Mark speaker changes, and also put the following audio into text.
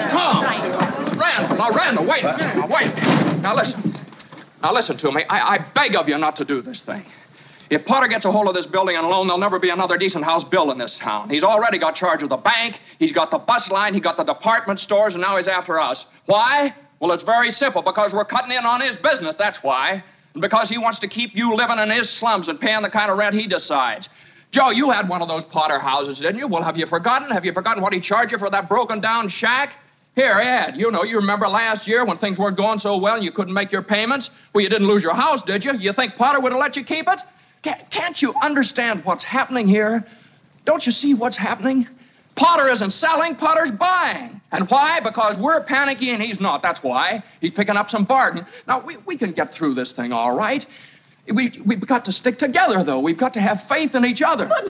Speaker 1: Tom! Randall, wait. Now, listen to me. I beg of you not to do this thing. If Potter gets a hold of this building and alone, there'll never be another decent house built in this town. He's already got charge of the bank, he's got the bus line, he got the department stores, and now he's after us. Why? Well, it's very simple. Because we're cutting in on his business, that's why. And because he wants to keep you living in his slums and paying the kind of rent he decides. Joe, you had one of those Potter houses, didn't you? Well, have you forgotten? Have you forgotten what he charged you for that broken-down shack? Here, Ed, you remember last year when things weren't going so well and you couldn't make your payments? Well, you didn't lose your house, did you? You think Potter would have let you keep it? Can't you understand what's happening here? Don't you see what's happening? Potter isn't selling, Potter's buying. And why? Because we're panicky and he's not. That's why. He's picking up some bargain. Now, we can get through this thing all right. We've got to stick together, though. We've got to have faith in each other.